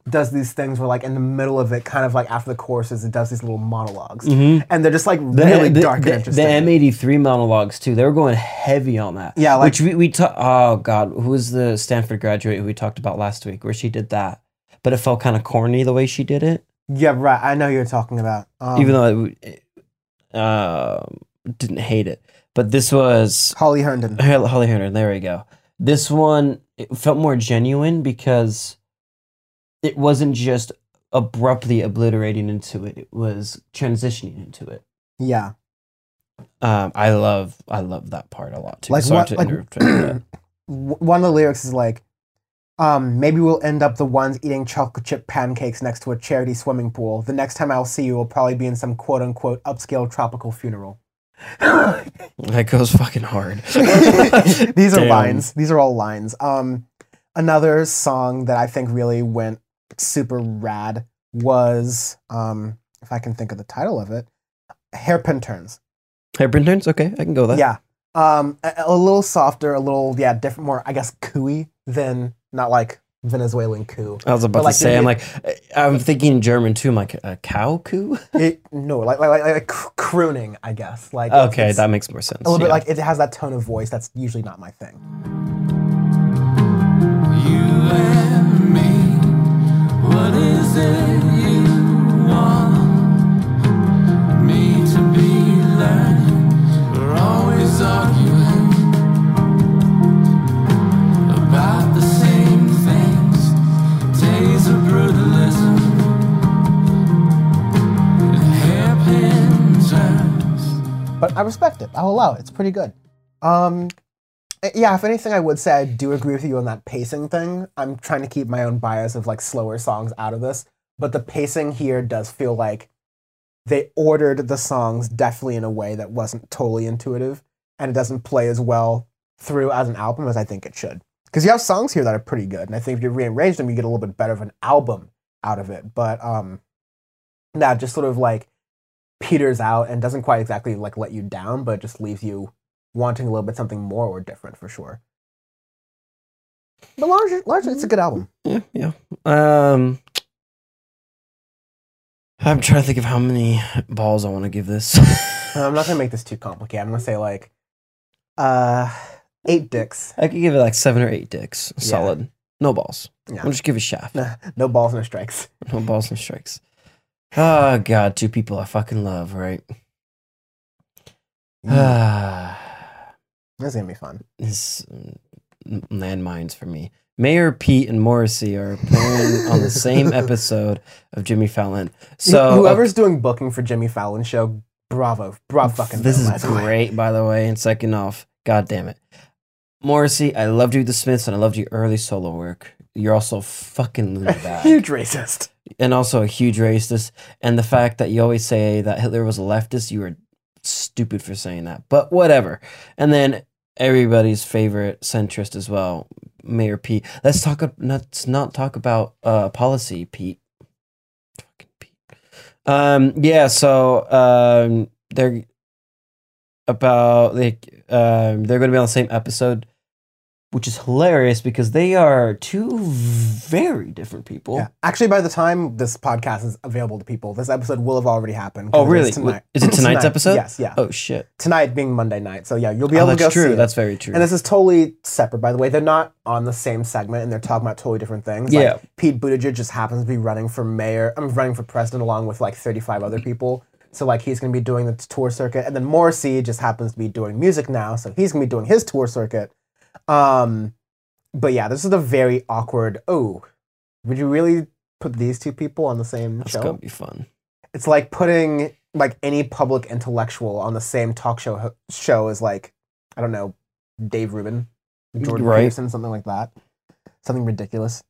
does these things where like in the middle of it, kind of like after the choruses, it does these little monologues, Mhm. and they're just like The, really the, dark the, and interesting. The M eighty-three monologues too. They were going heavy on that. Yeah, like- which we we ta- oh god, who was the Stanford graduate who we talked about last week where she did that, but it felt kind of corny the way she did it, Yeah, right. I know who you're talking about. Um, even though it, uh, didn't hate it. But this was Holly Herndon. Holly Hunter. There we go. This one it felt more genuine because it wasn't just abruptly obliterating into it. It was transitioning into it. Yeah. Um, I love I love that part a lot too. Like Sorry what? to Like, interrupt you. w- one of the lyrics is like, um, maybe we'll end up the ones eating chocolate chip pancakes next to a charity swimming pool. The next time I'll see you will probably be in some quote unquote upscale tropical funeral. That goes fucking hard. These are Damn. lines. These are all lines. Um, another song that I think really went super rad was, um, if I can think of the title of it, Hairpin Turns. Hairpin turns? Okay, I can go with that. Yeah. Um, a, a little softer, a little, yeah, different, more, I guess, cooey than, not like Venezuelan coo. I was about But, like, to say, the- I'm like, I'm thinking German too. I'm like, a cow coo? It, no, like, like, like, like cr- crooning, I guess. Like, Okay, it's that makes more sense. a little bit yeah. like, it has that tone of voice that's usually not my thing. You and me, what is it you want me to be learning? We're always arguing about the same things, days of brutalism and hairpin turns. But I respect it. I'll allow it. It's pretty good. Um, eh, yeah, if anything, I would say I do agree with you on that pacing thing. I'm trying to keep my own bias of like slower songs out of this, but the pacing here does feel like they ordered the songs definitely in a way that wasn't totally intuitive, and it doesn't play as well through as an album as I think it should. Because you have songs here that are pretty good, and I think if you rearrange them, you get a little bit better of an album out of it. But um, that just sort of like peters out and doesn't quite exactly like let you down, but just leaves you wanting a little bit something more or different for sure. But largely, largely it's a good album. Yeah, yeah. Um, I'm trying to think of how many balls I want to give this. Uh, I'm not gonna make this too complicated. I'm gonna say like uh eight dicks. I could give it like seven or eight dicks. Solid. No balls. Yeah. I'll just give it shaft. No balls, no strikes. No balls, no strikes. Oh, God. Two people I fucking love, right? Ah. This is gonna be fun. This mm, landmines for me. Mayor Pete and Morrissey are appearing on the same episode of Jimmy Fallon. So whoever's doing booking for Jimmy Fallon's show, bravo, bravo, fucking. this them, is by the way. great, by the way. And second off, God damn it, Morrissey, I loved you, with the Smiths, and I loved your early solo work. You're also fucking loony bag, Huge racist. and also a huge racist. And the fact that you always say that Hitler was a leftist, you were stupid for saying that. But whatever. And then everybody's favorite centrist as well, Mayor Pete. Let's talk. Let's not talk about uh, policy, Pete. Fucking Pete. Um. Yeah. So um. They're about like um. They're going to be on the same episode, which is hilarious because they are two very different people. Yeah. Actually, by the time this podcast is available to people, this episode will have already happened. Oh, 'cause it really? Is, tonight. Is it tonight's episode? Yes. Yeah. Oh shit. Tonight being Monday night, so yeah, you'll be Oh, able to go that's see true. it. That's very true. And this is totally separate, by the way. They're not on the same segment, and they're talking about totally different things. Yeah. Like, Pete Buttigieg just happens to be running for mayor. I'm running for president along with like thirty-five other people. So like he's going to be doing the tour circuit, and then Morrissey just happens to be doing music now, so he's going to be doing his tour circuit. Um, but yeah, this is a very awkward. Oh, would you really put these two people on the same That's show? gonna be fun. It's like putting like any public intellectual on the same talk show ho- show as like I don't know, Dave Rubin, Jordan Right. Peterson, something like that, something ridiculous.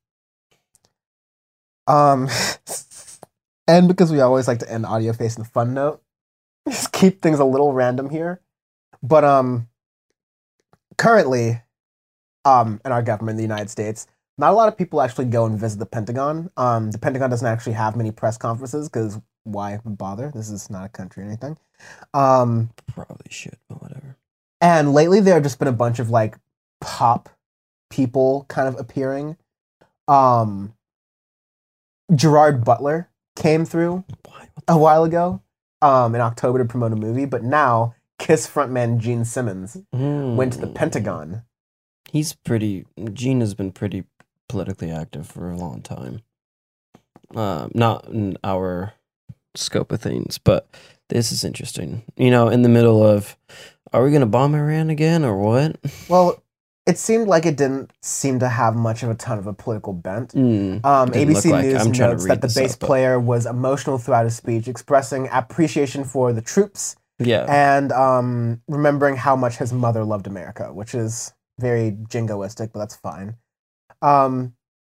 Um, and because we always like to end Audio Face in a fun note, just keep things a little random here. But um, currently, um, in our government, in the United States, not a lot of people actually go and visit the Pentagon. Um, the Pentagon doesn't actually have many press conferences because why bother? This is not a country or anything. Um, Probably should, but whatever. and lately there have just been a bunch of like pop people kind of appearing. Um, Gerard Butler came through a while ago um, in October to promote a movie, but now Kiss frontman Gene Simmons Mm. went to the Pentagon. He's pretty. Gene has been pretty politically active for a long time. Uh, not in our scope of things, but this is interesting. You know, in the middle of, are we going to bomb Iran again or what? Well, it seemed like it didn't seem to have much of a ton of a political bent. Mm, Um, didn't A B C look like- News I'm trying to notes read that the this bass up, but- player was emotional throughout his speech, expressing appreciation for the troops yeah. and um, remembering how much his mother loved America, which is very jingoistic, but that's fine. Um,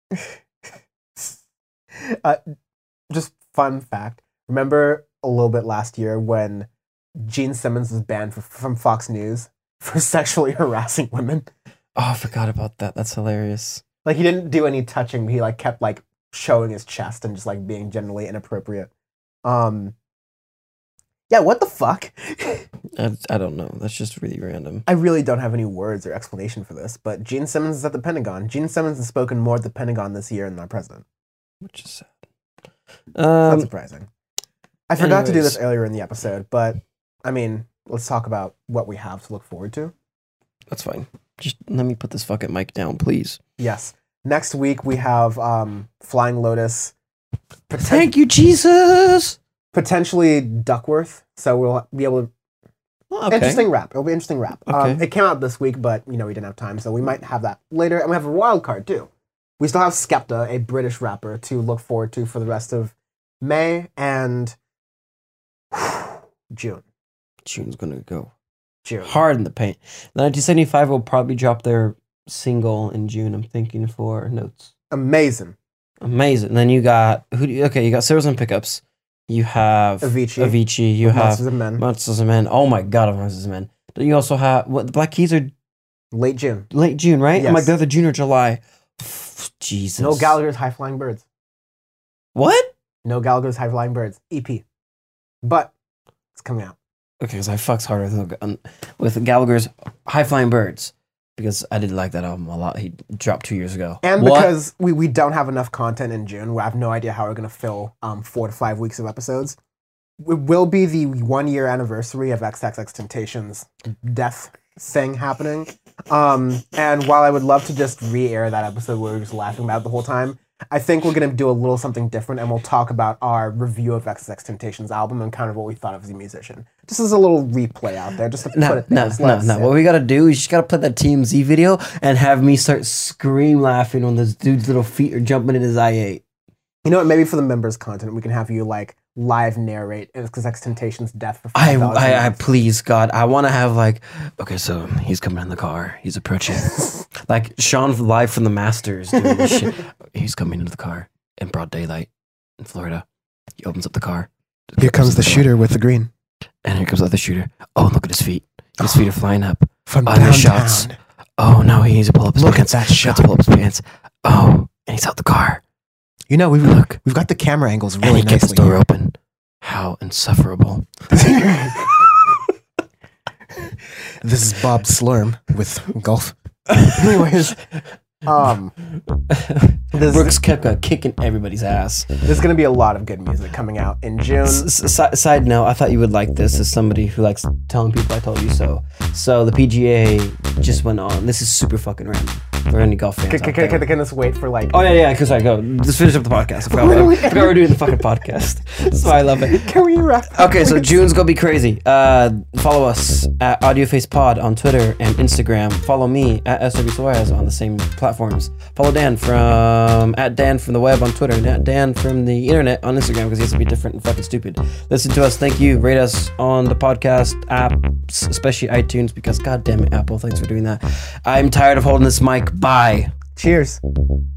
uh, just fun fact. Remember a little bit last year when Gene Simmons was banned for, from Fox News for sexually harassing women? Oh, I forgot about that. That's hilarious. Like, he didn't do any touching, but he like kept like showing his chest and just like being generally inappropriate. Um, yeah, what the fuck? I, I don't know. That's just really random. I really don't have any words or explanation for this, but Gene Simmons is at the Pentagon. Gene Simmons has spoken more at the Pentagon this year than our president. Which is sad. Not Um, surprising. I forgot to do this anyways. earlier in the episode, but I mean, let's talk about what we have to look forward to. that's fine. Just let me put this fucking mic down, please. Yes. Next week we have um, Flying Lotus. Poten- Thank you, Jesus. potentially Duckworth, so we'll be able to. Oh, okay. Interesting rap. It'll be interesting rap. Um, Okay. it came out this week, but you know we didn't have time, so we might have that later. And we have a wild card too. We still have Skepta, a British rapper, to look forward to for the rest of May and June. June's gonna go June. hard in the paint. nineteen seventy-five will probably drop their single in June. I'm thinking for Notes. Amazing. Amazing. And then you got who? Do you, okay, you got Zeros and Pickups. You have Avicii. Avicii. You With have Monsters of Men. Monsters of Men. Oh my god, of Monsters of Men. Then you also have what? The Black Keys are Late June. late June, right? I'm Yes. like they're the June or July. Jesus. No Gallagher's High Flying Birds. What? No Gallagher's High Flying Birds. E P. But it's coming out. Okay, because I fucks harder with, um, with Gallagher's High Flying Birds because I did like that album a lot. He dropped two years ago. And What? because we, we don't have enough content in June, I have no idea how we're going to fill um, four to five weeks of episodes. It will be the one year anniversary of XXXTentacion's death thing happening. Um, and while I would love to just re-air that episode where we were just laughing about it the whole time, I think we're going to do a little something different and we'll talk about our review of XXXTentacion's album and kind of what we thought of as a musician. Just as a little replay out there, just to put No, it there. no, Just no, let it no. sit. What we gotta do is you just gotta play that T M Z video and have me start scream laughing when this dude's little feet are jumping in his I eight. You know what? Maybe for the members' content, we can have you like live narrate XXXTentacion's death for I, five dollars. a I, I, month. please, God, I want to have like, okay, so he's coming in the car, he's approaching, like Sean live from the Masters doing this shit. He's coming into the car in broad daylight in Florida. He opens up the car. Here comes the shooter with the green. And here comes the other shooter. Oh, look at his feet. His feet are flying up. From Oh, there's shots. downtown. Oh no, he needs to pull up his Look pants. at that He has shot. to pull up his pants. Oh, and he's out the car. You know, we've, Look. we've got the camera angles And really he gets the nicely. door open. How insufferable. This is Bob Slurm with golf. Anyways, um, This- Brooks Koepka kicking everybody's ass. there's going to be a lot of good music coming out in June. S- s- si- side note, I thought you would like this as somebody who likes telling people I told you so. So the P G A just went on. This is super fucking random for any golf fans Can, out can, there. can, can this wait for like... Oh yeah, yeah. Because I go. Let's finish up the podcast. I forgot, Literally I forgot we're doing the fucking podcast. So I love it. Can we wrap up? Okay, so June's gonna be crazy. Uh, follow us at AudioFacePod on Twitter and Instagram. Follow me at S W Suarez on the same platforms. Follow Dan from at Dan from the web on Twitter and at Dan from the internet on Instagram because he has to be different and fucking stupid. Listen to us. Thank you. Rate us on the podcast apps, especially iTunes because god damn it, Apple. Thanks for doing that. I'm tired of holding this mic. Bye. Cheers.